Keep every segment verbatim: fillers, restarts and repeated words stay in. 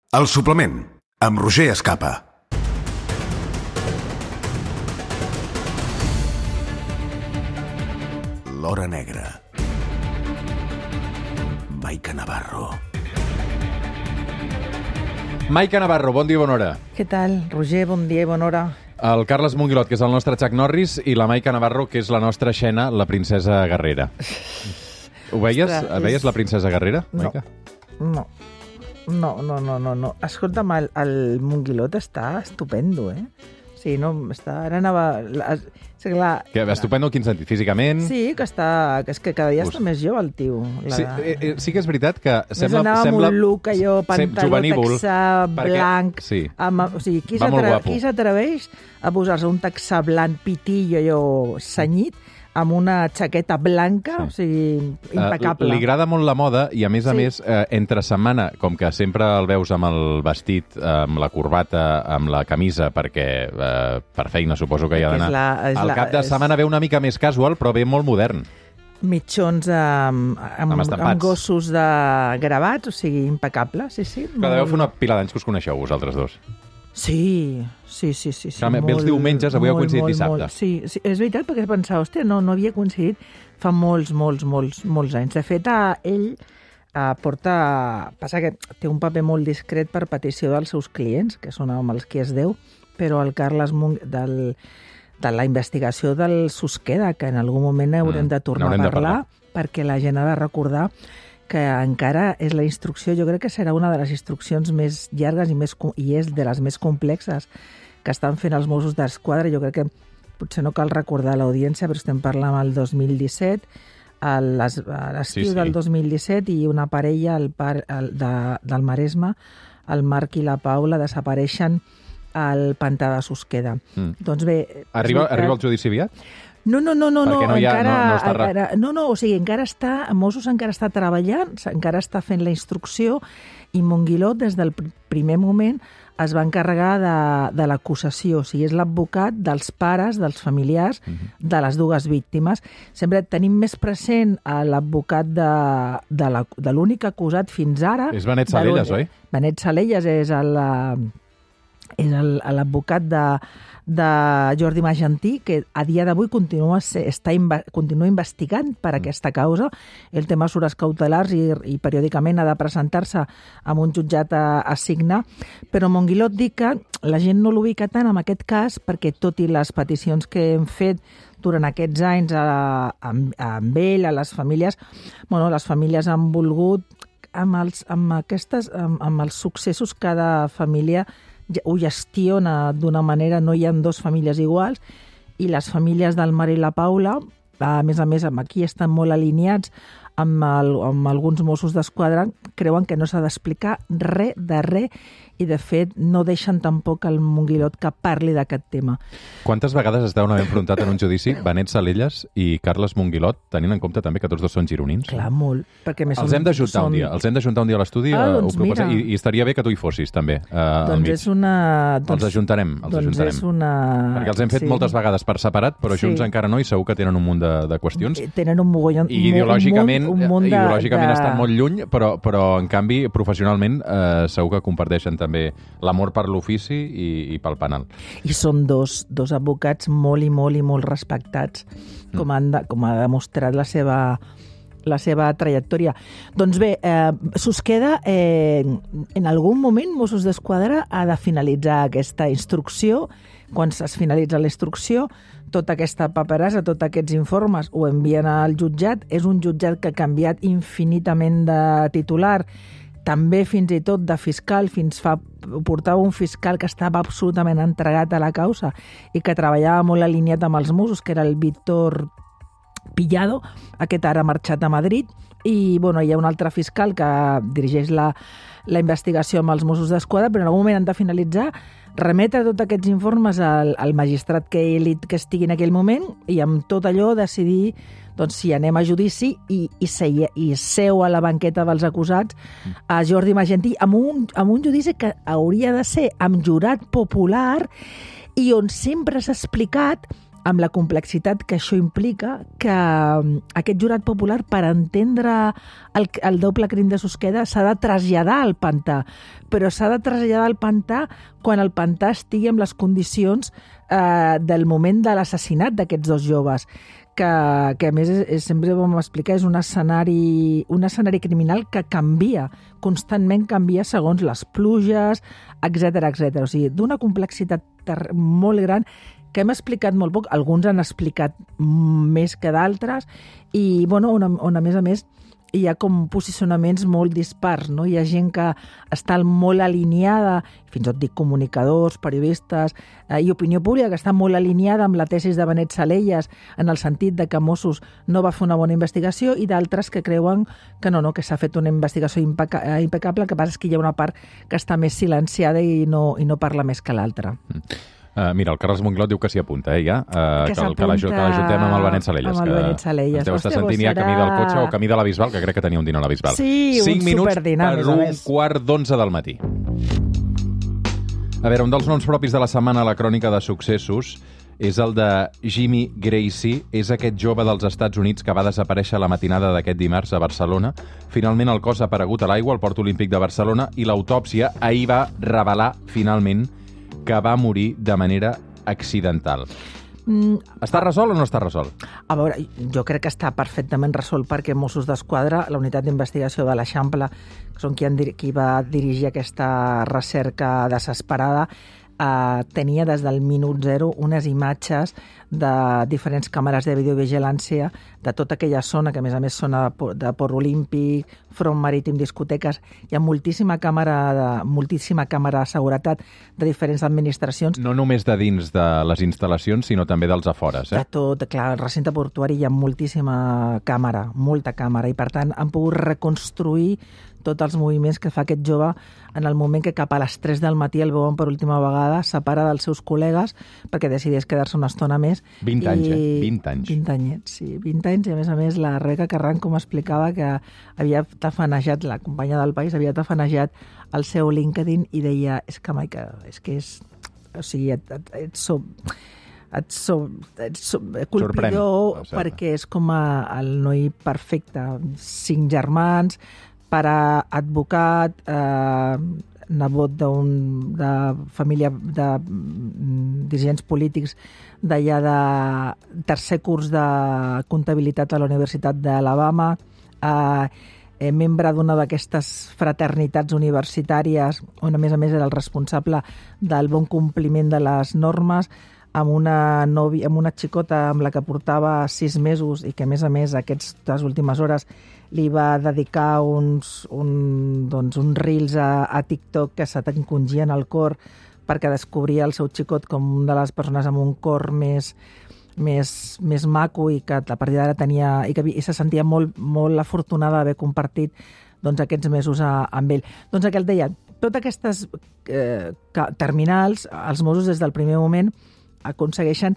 El suplement, amb Roger Escapa. L'hora negra. Maica Navarro. Maica Navarro, bon dia i bona hora. Què tal, Roger? Bon dia i bona hora. El Carles Monguilot, que és el nostre Chuck Norris, i la Maica Navarro, que és la nostra Xena, la princesa guerrera. Ho veies? Ostres, Veies és... la princesa guerrera, No. Maica? No. No, no, no, no, no. Escolta'm, el, el Monguilot està estupendo, eh? Sí, no, està... Ara anava... La, sí, clar, Que estupendo en quin sentit? Físicament? sí, que està... Que és que cada dia Us- està més jove, el tio. La... Sí, eh, eh, sí que és veritat que Més sembla... anava sembla... amb un look allò, sem- pantaló juvenívol, texà, perquè- blanc... Sí. Amb, o sigui, qui Va molt s'atre- guapo. qui s'atreveix a posar-se un texà blanc pitillo allò cenyit amb una jaqueta blanca, o sigui, impecable. Uh, li agrada molt la moda i, a més a Sí. més, eh, entre setmana, com que sempre el veus amb el vestit, amb la corbata, amb la camisa, perquè eh, per feina suposo que hi ha Perquè és d'anar. la- és Al la- cap de és- setmana ve una mica més casual, però ve molt modern. Mitjons amb, amb, Amb estampats. amb gossos de gravats, o sigui, impecable, sí, sí. Que deveu fer una pila d'anys que us coneixeu, vosaltres dos. Sí, sí, sí, sí. sí Clar, ve els diumenges, avui ha coincidit dissabte. Sí, sí, és veritat, perquè pensava, hòstia, no, no havia coincidit fa molts, molts, molts, molts anys. De fet, a ell a, porta... Passa que té un paper molt discret per petició dels seus clients, que són amb els qui es deu, però el Carles Mung, del, de la investigació del Susqueda, que en algun moment haurem Mm, de tornar n'haurem a de parlar, parlar. perquè la gent ha de recordar que encara és la instrucció, jo crec que serà una de les instruccions més llargues i, més, co- i és de les més complexes que estan fent els Mossos d'Esquadra. Jo crec que potser no cal recordar a l'audiència, però estem parlant el dos mil disset, a les- a l'estiu Sí, sí. del dos mil disset, i una parella el par, el, de, del Maresme, el Marc i la Paula, desapareixen al pantà de Susqueda. Mm. Doncs bé... Arriba, és veritat- arriba el judici aviat? no, no, no, no, no, Perquè no hi ha- encara, no- no està re- encara, no, no, o sigui, encara està, Mossos encara està treballant, encara està fent la instrucció, i Monguilot, des del pr- primer moment, es va encarregar de, de l'acusació, o sigui, és l'advocat dels pares, dels familiars, Mhm. de les dues víctimes. Sempre tenim més present a l'advocat de, de la- de l'únic acusat fins ara. És Benet de Salellas, l'únic- oi? Benet Salellas és el, eh, és el- l'advocat de, de Jordi Magentí, que a dia d'avui continua, ser, està inve, continua investigant per aquesta causa. Ell té mesures cautelars i, i periòdicament ha de presentar-se amb un jutjat a, a signar. Però Monguilot dic que la gent no l'ubica tant en aquest cas perquè, tot i les peticions que hem fet durant aquests anys a, amb, amb ell, a les famílies, bueno, les famílies han volgut amb els, amb aquestes, amb, amb els successos, cada família ge- ho gestiona d'una manera, no hi ha dos famílies iguals, i les famílies del Marc i la Paula, a més a més, amb aquí estan molt alineats amb, el, amb alguns Mossos d'Esquadra, creuen que no s'ha d'explicar res de res, i de fet no deixen tampoc el Monguilot que parli d'aquest tema. Quantes vegades es deuen haver enfrontat en un judici Benet Salellas i Carles Monguilot, tenint en compte també que tots dos són gironins? Clar, molt. Perquè més Els hem d'ajuntar són... un dia, els hem d'ajuntar un dia a l'estudi, Ah, eh, doncs ho proposem, mira. i, i estaria bé que tu hi fossis també, eh, al Doncs mig. és una... Els ajuntarem, els doncs ajuntarem. és una... Perquè els hem fet sí. moltes vegades per separat, però junts Sí. encara no, i segur que tenen un munt de, de qüestions. Tenen un mogollon... I ideològicament, un munt, un munt de, ideològicament de... estan molt lluny, però, però en canvi, professionalment, eh, segur que comparteixen també l'amor per l'ofici i, i pel penal. I són dos, dos advocats molt i molt i molt respectats, com, han de, com ha demostrat la seva, la seva trajectòria. Doncs bé, eh, Susqueda, eh, en algun moment Mossos d'Esquadra ha de finalitzar aquesta instrucció. Quan es finalitza la instrucció, tota aquesta paperassa, tots aquests informes ho envien al jutjat. És un jutjat que ha canviat infinitament de titular, també fins i tot de fiscal. Fins fa portava un fiscal que estava absolutament entregat a la causa i que treballava molt alineat amb els Mossos, que era el Víctor Pillado. Aquest ara ha marxat a Madrid, i bueno, hi ha un altre fiscal que dirigeix la, la investigació amb els Mossos d'Esquadra, però en algun moment han de finalitzar, remetre tots aquests informes al, al magistrat que, ell, que estigui en aquell moment, i amb tot allò decidir doncs, si anem a judici, i, i, seia, i seu a la banqueta dels acusats a Jordi Magentí amb un, amb un judici que hauria de ser amb jurat popular, i on sempre s'ha explicat amb la complexitat que això implica, que aquest jurat popular, per entendre el, el doble crim de Susqueda, s'ha de traslladar al pantà, però s'ha de traslladar al pantà quan el pantà estigui en les condicions eh, del moment de l'assassinat d'aquests dos joves, que, que a més, és, és, sempre vam explicar, és un escenari, un escenari criminal que canvia, constantment canvia segons les pluges, etcètera, etcètera. O sigui, d'una complexitat ter- molt gran, que hem explicat molt poc, alguns han explicat més que d'altres, i bueno, on, on a més a més hi ha com posicionaments molt dispars, no? Hi ha gent que està molt alineada, fins i tot dic comunicadors, periodistes eh, i opinió pública, que està molt alineada amb la tesis de Benet Salellas en el sentit de que Mossos no va fer una bona investigació, i d'altres que creuen que no, no, que s'ha fet una investigació impeca- impecable, el que passa és que hi ha una part que està més silenciada i no, i no parla més que l'altra. Mm. Uh, mira, el Carles Monglot diu que s'hi apunta, eh, ja? Uh, que que, que l'ajuntem amb el Benet Salellas. Amb el Benet Salellas. Ens deu estar sentint ja camí del cotxe o camí de la Bisbal, que crec que tenia un dinar a la Bisbal. Sí, Cinc un minuts superdinar, per un quart d'onze del matí. A veure, un dels noms propis de la setmana a la crònica de successos és el de Jimmy Gracie. És aquest jove dels Estats Units que va desaparèixer la matinada d'aquest dimarts a Barcelona. Finalment el cos ha aparegut a l'aigua al Port Olímpic de Barcelona i l'autòpsia ahir va revelar finalment que va morir de manera accidental. Mm, està resolt o no està resolt? A veure, jo crec que està perfectament resolt, perquè Mossos d'Esquadra, la unitat d'investigació de l'Eixample, que són qui, han, qui va dirigir aquesta recerca desesperada, eh, tenia des del minut zero unes imatges de diferents càmeres de videovigilància de tota aquella zona, que a més a més zona de Port Olímpic, front marítim, discoteques. Hi ha moltíssima càmera de, moltíssima càmera de seguretat de diferents administracions. No només de dins de les instal·lacions, sinó també dels afores, eh? De tot, clar, al recinte portuari hi ha moltíssima càmera, molta càmera, i per tant han pogut reconstruir tots els moviments que fa aquest jove en el moment que cap a les tres del matí el veuen per última vegada, separa dels seus col·legues perquè decideix quedar-se una estona més. vint anys, eh? vint anys. vint anyets, sí, vint anys, i a més a més la Rebeca Carran, com explicava, que havia tafanejat, la companya del País, havia tafanejat el seu LinkedIn i deia, és que, Maica, és que és... O sigui, et, et, et so, et so, et so, colpidor, perquè és com a, el noi perfecte. Cinc germans, pare advocat, eh, nebot d'un, de família de dirigents polítics d'allà de tercer curs de comptabilitat a la Universitat d'Alabama, eh, eh, membre d'una d'aquestes fraternitats universitàries on a més a més era el responsable del bon compliment de les normes, amb una, nòvia, amb una xicota amb la que portava sis mesos i que a més a més aquestes últimes hores li va dedicar uns, un, doncs, uns reels a, a TikTok que se t'encongien al cor, perquè descobria el seu xicot com una de les persones amb un cor més, més, més maco, i que a partir d'ara tenia, i que i se sentia molt, molt afortunada d'haver compartit doncs, aquests mesos a, amb ell. Doncs el que el deia, totes aquestes eh, terminals, els Mossos des del primer moment aconsegueixen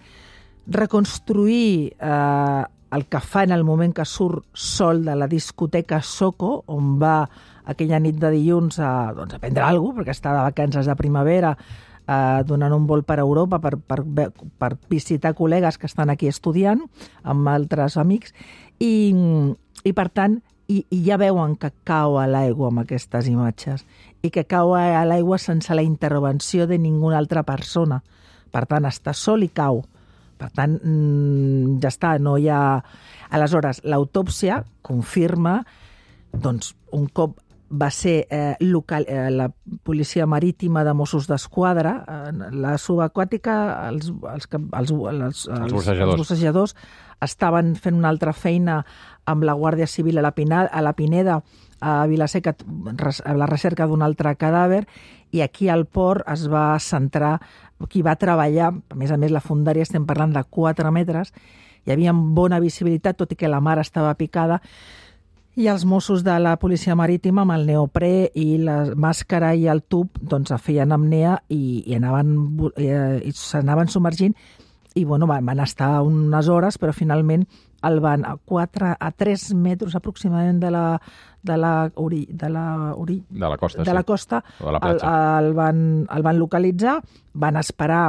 reconstruir eh, el que fa en el moment que surt sol de la discoteca Soco, on va aquella nit de dilluns a, doncs, a prendre alguna cosa, perquè està de vacances de primavera, eh, donant un vol per Europa per, per, per visitar col·legues que estan aquí estudiant amb altres amics, i, i per tant i, i ja veuen que cau a l'aigua amb aquestes imatges, i que cau a l'aigua sense la intervenció de ninguna altra persona. Per tant, està sol i cau. Per tant, ja està, no hi ha... Aleshores, l'autòpsia confirma, doncs, un cop va ser eh, local, eh, la policia marítima de Mossos d'Esquadra, eh, la subaquàtica, els, els, els, els, els, els, bussejadors. els bussejadors estaven fent una altra feina amb la Guàrdia Civil a la, Pina, a la Pineda, a Vilaseca, a la recerca d'un altre cadàver, i aquí al port es va centrar qui va treballar, a més a més la fondària estem parlant de quatre metres, hi havia bona visibilitat, tot i que la mar estava picada, i els Mossos de la policia marítima amb el neoprè i la màscara i el tub doncs feien apnea i, i anaven i s'anaven submergint, i bueno, van, van estar unes hores, però finalment el van a quatre a tres metres aproximadament de la de la ori, de la ori, de la costa, de la sí. costa o de la el, platja. el, van, el van localitzar, van esperar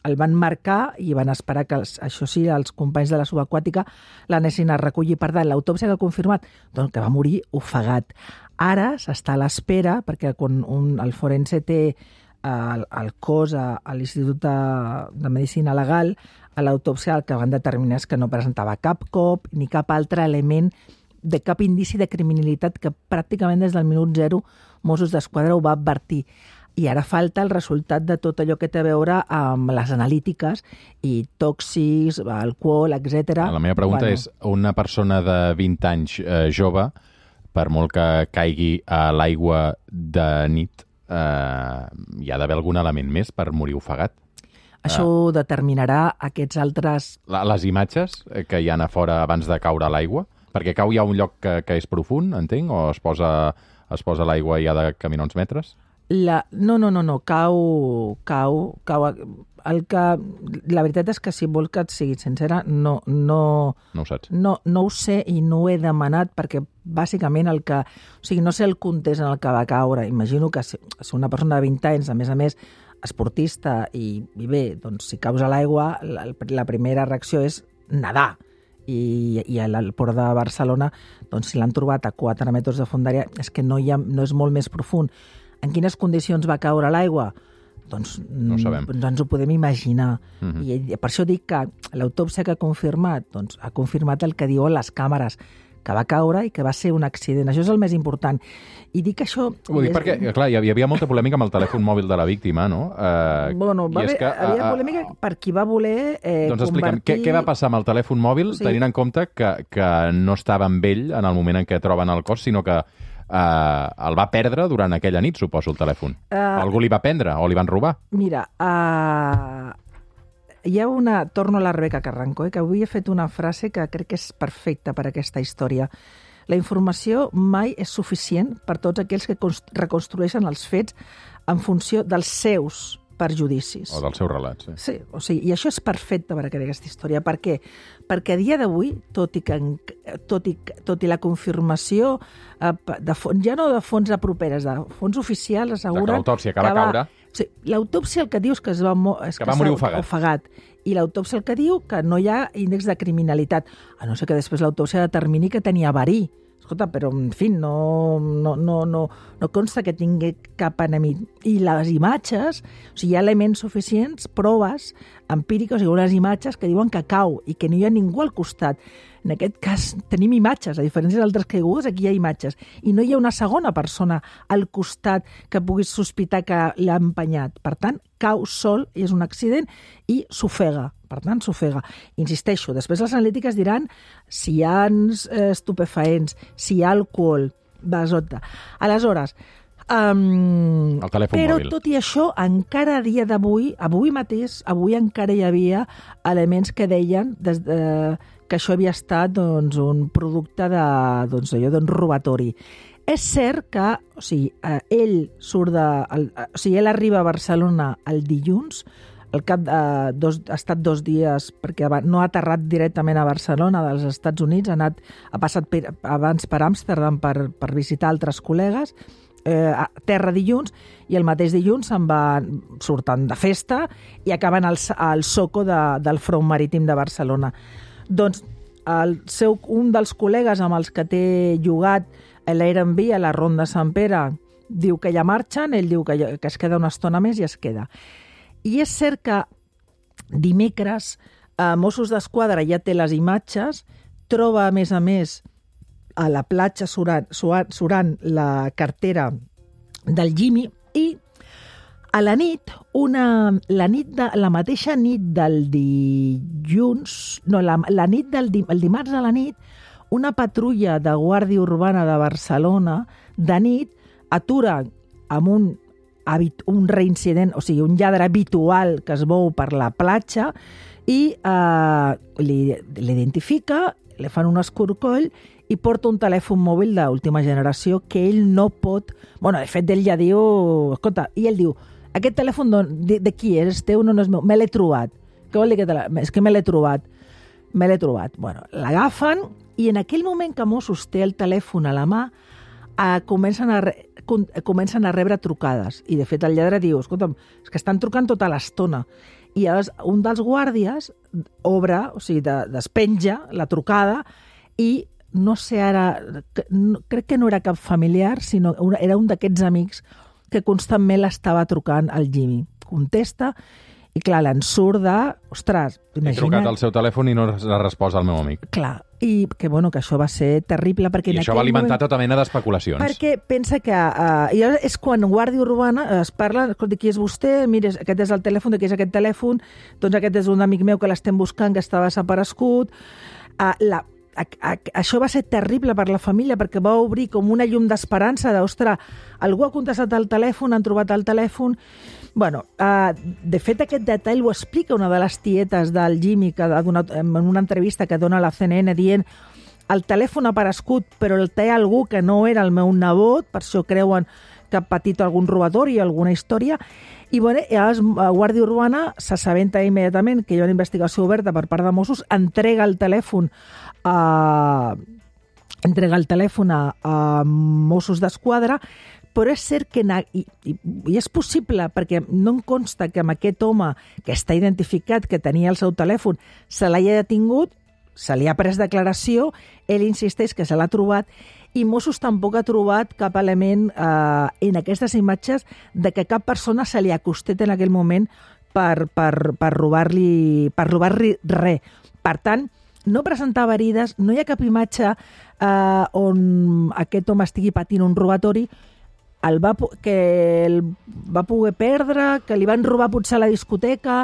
el van marcar i van esperar que, els, això sí, els companys de la subaquàtica l'anessin a recollir. Per tant, l'autòpsia que ha confirmat doncs, que va morir ofegat. Ara s'està a l'espera, perquè quan un, el forense té el, el cos a, a l'Institut de, de Medicina Legal, a l'autòpsia el que van determinar és que no presentava cap cop ni cap altre element de cap indici de criminalitat que pràcticament des del minut zero Mossos d'Esquadra ho va advertir. I ara falta el resultat de tot allò que té a veure amb les analítiques i tòxics, alcohol, etcètera. La meva pregunta bueno. és, una persona de vint anys eh, jove, per molt que caigui a l'aigua de nit, eh, hi ha d'haver algun element més per morir ofegat? Això ho determinarà aquests altres... Les imatges que hi ha a fora abans de caure a l'aigua? Perquè cau ja un lloc que, que és profund, entenc? O es posa, es posa a l'aigua i ha de caminar uns metres? La... No, no, no, no, cau, cau, cau... El que... La veritat és que si vol que et sigui sincera, no... No, no ho saps. No, no ho sé i no ho he demanat perquè bàsicament el que... O sigui, no sé el context en el que va caure. Imagino que si, si una persona de vint anys, a més a més, esportista i, i bé, doncs si caus a l'aigua, la, la primera reacció és nedar. I, i a l'Port de Barcelona, doncs si l'han trobat a quatre metres de fondària, és que no, hi ha, no és molt més profund. En quines condicions va caure a l'aigua? Doncs no ho sabem. Doncs ens ho podem imaginar. Uh-huh. I per això dic que l'autòpsia que ha confirmat, doncs ha confirmat el que diuen les càmeres, que va caure i que va ser un accident. Això és el més important. I dic això... Ho dic és... perquè, clar, hi havia molta polèmica amb el telèfon mòbil de la víctima, no? Uh, bueno, va haver, que, havia uh, polèmica per qui va voler eh, doncs explica'm, convertir... què, què va passar amb el telèfon mòbil, sí. tenint en compte que, que no estava amb ell en el moment en què troben el cos, sinó que Uh, el va perdre durant aquella nit, suposo, el telèfon. Uh, Algú li va prendre o li van robar? Mira, uh, hi ha una... Torno a la Rebeca Carranco, eh, que avui he fet una frase que crec que és perfecta per a aquesta història. La informació mai és suficient per tots aquells que reconstrueixen els fets en funció dels seus perjudicis. O dels seus relats, sí. Sí, o sigui, i això és perfecte per a aquesta història. Per què? Perquè a dia d'avui, tot i que tot i, tot i la confirmació eh, de fons, ja no de fonts properes, de fons oficials asseguren... L'autòpsia que va caure... Sí, l'autòpsia el que diu és que es va, és que va morir ofegat. ofegat. I l'autòpsia el que diu que no hi ha índex de criminalitat, a no ser que després l'autòpsia determini que tenia verí. Escolta, però, en fi, no, no, no, no, no consta que tingui cap enemic. I les imatges, o sigui, hi ha elements suficients, proves empíriques, o sigui, unes imatges que diuen que cau i que no hi ha ningú al costat. En aquest cas tenim imatges, a diferència d'altres caigudes, aquí hi ha imatges. I no hi ha una segona persona al costat que puguis sospitar que l'ha empenyat. Per tant, cau sol i és un accident i s'ofega. Per tant, s'ofega. Insisteixo, després les analítiques diran si hi ha estupefaents, si hi ha alcohol, basota. Aleshores, um, el telèfon però mòbil. tot i això, encara a dia d'avui, avui mateix, avui encara hi havia elements que deien des de, que això havia estat doncs, un producte de, doncs, allò, d'un robatori. És cert que o sigui, eh, ell surt de... El, o sigui, ell arriba a Barcelona el dilluns, al cap de dos, ha estat dos dies, perquè no ha aterrat directament a Barcelona dels Estats Units, ha, anat, ha passat per, abans per Amsterdam per, per visitar altres col·legues, eh, a terra dilluns, i el mateix dilluns se'n va sortant de festa i acaben al, al Soco de, del front marítim de Barcelona. Doncs el seu, un dels col·legues amb els que té llogat l'Airbnb a la Ronda Sant Pere diu que ja marxen, ell diu que, que es queda una estona més i es queda. I és cert que dimecres eh, Mossos d'Esquadra ja té les imatges, troba a més a més a la platja surant, surant la cartera del Jimmy i a la nit, una, la, nit de, la mateixa nit del dilluns, no, la, la nit del el dimarts a la nit, una patrulla de Guàrdia Urbana de Barcelona de nit atura amb un, un reincident, o sigui, un lladre habitual que es mou per la platja i eh, l'identifica, li fan un escorcoll i porta un telèfon mòbil d'última generació que ell no pot... Bueno, de fet, ell ja diu... Escolta, i ell diu, aquest telèfon de, de qui és? És teu? No, no és meu. Me l'he trobat. Què vol dir que te la... És que me l'he trobat. Me l'he trobat. Bueno, l'agafen i en aquell moment que Mossos té el telèfon a la mà, eh, comencen, a re... comencen a rebre trucades. I, de fet, el lladre diu, escolta'm, és que estan trucant tota l'estona. i llavors un dels guàrdies obre, o sigui, de, despenja la trucada i no sé ara, no, crec que no era cap familiar, sinó una, era un d'aquests amics que constantment l'estava trucant al Jimmy. Contesta i, clar, l'ensurt de... Ostres, imagina't... He trucat al seu telèfon i no ha respost al meu amic. Clar, i que, bueno, que això va ser terrible perquè... I en això va alimentar moment... tota mena d'especulacions. Perquè pensa que... Uh, i és quan Guàrdia Urbana es parla, escolta, qui és vostè? Mira, aquest és el telèfon, de qui és aquest telèfon? Doncs aquest és un amic meu que l'estem buscant, que estava desaparegut. Uh, la, a, a, això va ser terrible per la família perquè va obrir com una llum d'esperança d'ostres, algú ha contestat el telèfon, han trobat el telèfon... Bueno, uh, de fet, aquest detall ho explica una de les tietes del Jimmy que ha donat, en una entrevista que dona a la C N N dient el telèfon ha aparegut, però el té algú que no era el meu nebot, per això creuen que ha patit algun robatori, alguna història. I bueno, llavors, Guàrdia Urbana s'assabenta immediatament que hi ha una investigació oberta per part de Mossos, entrega el telèfon a, entrega el telèfon a, a Mossos d'Esquadra, però és cert que, i, i, i és possible, perquè no em consta que amb aquest home que està identificat, que tenia el seu telèfon, se l'hagi detingut, se li ha pres declaració, ell insisteix que se l'ha trobat, i Mossos tampoc ha trobat cap element eh, en aquestes imatges de que cap persona se li acostés en aquell moment per, per, per robar-li per robar-li res. Per tant, no presentava herides, no hi ha cap imatge eh, on aquest home estigui patint un robatori, el va, que el va poder perdre, que li van robar potser a la discoteca,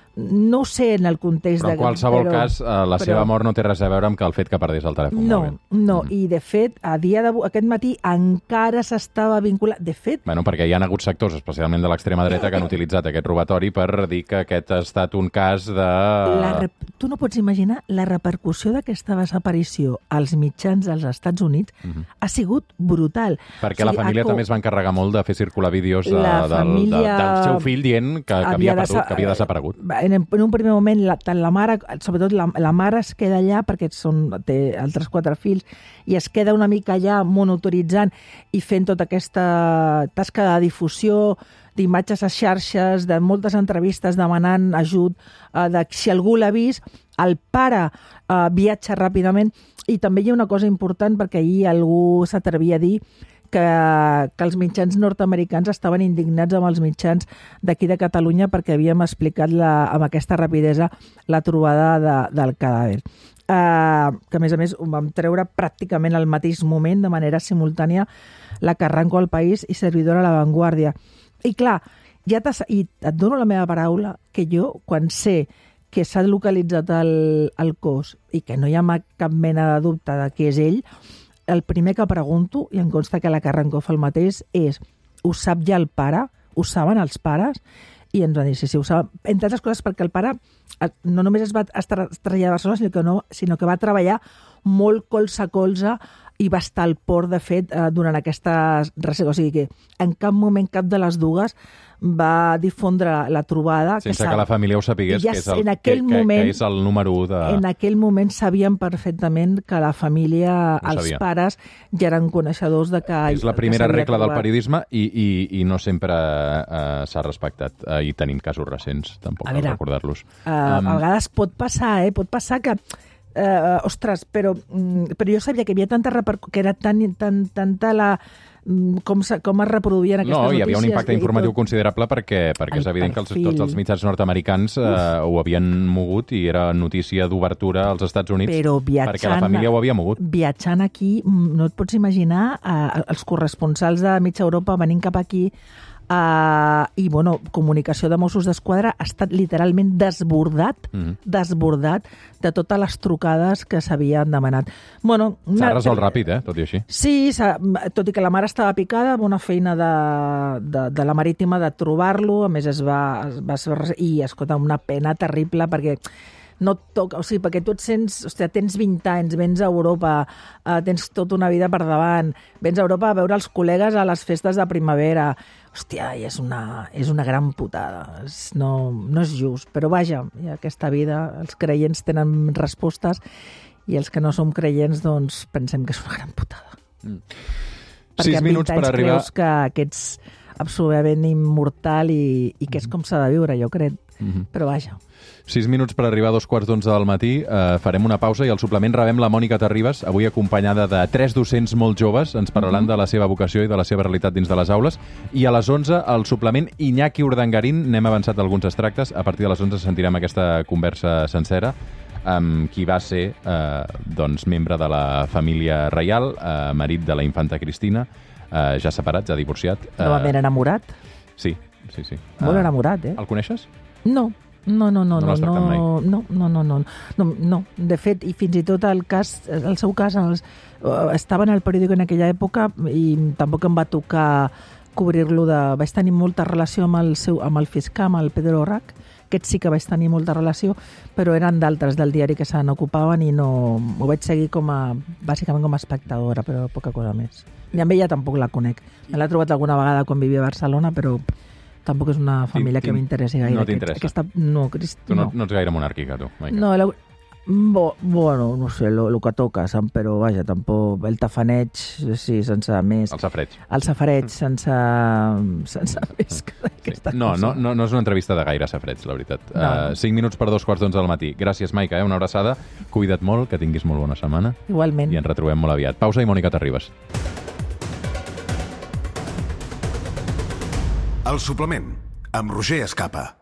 no sé en el context... Però en qualsevol però, cas, eh, la però, seva mort no té res a veure amb que el fet que perdés el telèfon no, mòbil. No, mm. i de fet, a dia d'avui, aquest matí encara s'estava vinculat... De fet... Bueno, perquè hi ha hagut sectors, especialment de l'extrema dreta, que han utilitzat aquest robatori per dir que aquest ha estat un cas de... La rep... Tu no pots imaginar la repercussió d'aquesta desaparició als mitjans dels Estats Units mm-hmm. ha sigut brutal. Perquè o sigui, la família co... també es va encarregar molt de fer circular vídeos de, del, família... de, del seu fill dient que, que, havia, perdut, desa... que havia desaparegut. En, en un primer moment, la, tant la mare, sobretot la, la mare es queda allà perquè són, té altres quatre fills i es queda una mica allà monitoritzant i fent tota aquesta tasca de difusió d'imatges a xarxes, de moltes entrevistes demanant ajut, eh, de si algú l'ha vist. El pare eh, viatja ràpidament i també hi ha una cosa important perquè ahir algú s'atrevia a dir que, que els mitjans nord-americans estaven indignats amb els mitjans d'aquí de Catalunya perquè havíem explicat la, amb aquesta rapidesa la trobada de, del cadàver. Uh, que, a més a més, ho vam treure pràcticament al mateix moment, de manera simultània, la Carranco al País i Servidora a La Vanguardia. I clar, ja i et dono la meva paraula que jo, quan sé que s'ha localitzat el, el cos i que no hi ha cap mena de dubte de que és ell, el primer que pregunto, i em consta que la Carranco fa el mateix, és ho sap ja el pare? Ho saben els pares? I ens va dir, sí, sí, ho saben. Entre altres coses perquè el pare no només es va traslladar a Barcelona, sinó que, no, sinó que va treballar molt colze a colze i va estar al port, de fet, durant aquesta recerca. O sigui que en cap moment cap de les dues va difondre la trobada. Sense que, que la família ho sapigués, ja, que, és el, que, moment, que és el número u de... En aquell moment sabien perfectament que la família, no els sabia. Pares, ja eren coneixedors de que... És la primera regla trobat. Del periodisme i, i, i no sempre uh, s'ha respectat. Uh, I tenim casos recents, tampoc cal recordar-los. Uh, um, a vegades pot passar, eh? Pot passar que... Uh, ostres, però, però jo sabia que hi havia tanta repercussió, que era tan, tan, tanta la... Com, com es reproduïen aquestes notícies. No, hi havia un notícies, impacte informatiu tot... considerable perquè, perquè és evident perfil. Que els, tots els mitjans nord-americans eh, ho havien mogut i era notícia d'obertura als Estats Units viatjant, perquè la família ho havia mogut. Viatjant aquí, no et pots imaginar eh, els corresponsals de mitja Europa venint cap aquí Uh, i, bueno, comunicació de Mossos d'Esquadra ha estat literalment desbordat, mm-hmm. desbordat de totes les trucades que s'havien demanat. Bueno, s'ha una... resolt ràpid, eh, tot i així. Sí, tot i que la mare estava picada, una feina de, de, de la marítima de trobar-lo, a més es va... Es va i, escolta, una pena terrible perquè no et toca, o sigui, perquè tu et sents, hòstia, tens vint anys, vens a Europa, eh, tens tota una vida per davant, vens a Europa a veure els col·legues a les festes de primavera, hòstia, i és una, és una gran putada, és, no, no és just, però vaja, i aquesta vida, els creients tenen respostes i els que no som creients, doncs, pensem que és una gran putada. Mm. Sis minuts per arribar... creus que aquests absolutament immortal i, i que és com s'ha de viure, jo crec. Mm-hmm. Però vaja. Sis minuts per arribar a dos quarts d'onze del matí. Eh, farem una pausa i al suplement rebem la Mònica Terribas, avui acompanyada de tres docents molt joves. Ens parlaran mm-hmm. de la seva vocació i de la seva realitat dins de les aules. I a les onze, al suplement, Iñaki Urdangarín. N'hem avançat alguns extractes. A partir de les onze sentirem aquesta conversa sencera amb qui va ser eh, doncs, membre de la família reial, eh, marit de la infanta Cristina, eh, ja separat, ja divorciat. Eh, Novament enamorat? Sí, sí, sí. Molt eh, enamorat, eh? El coneixes? No. No, no, no, no, no, no, no, no, no, no, no, no, no, de fet, i fins i tot el cas, el seu cas, els, uh, estava en el periòdic en aquella època i tampoc em va tocar cobrir-lo de... Vaig tenir molta relació amb el, seu, amb el fiscal, amb el Pedro Rac, aquest sí que vaig tenir molta relació, però eren d'altres del diari que se n'ocupaven i no... Ho vaig seguir com a, bàsicament com a espectadora, però poca cosa més. I amb ella tampoc la conec. Me l'he trobat alguna vegada quan vivia a Barcelona, però... Tampoc és una família que m'interessi gaire. No t'interessa? Aquesta, no, Crist, tu no, no. no ets gaire monàrquica, tu, Maica. No, la, bo, bueno, no sé, el que toca, però vaja, tampoc... El tafaneig, sí, sense més... El safreig. El safreig, sense... sense més que aquesta sí. no, cosa. No, no, no és una entrevista de gaire safreig, la veritat. No. Uh, cinc minuts per dos quarts d'onze del matí. Gràcies, Maica, eh? Una abraçada. Cuida't molt, que tinguis molt bona setmana. Igualment. I ens retrobem molt aviat. Pausa i Mònica Terribas. El suplement, amb Roger Escapa.